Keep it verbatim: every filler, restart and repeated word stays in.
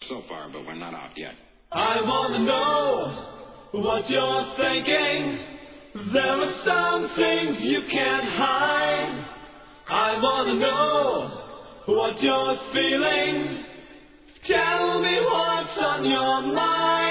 So far, but we're not out yet. I wanna know what you're thinking. There are some things you can't hide. I wanna know what you're feeling. Tell me what's on your mind.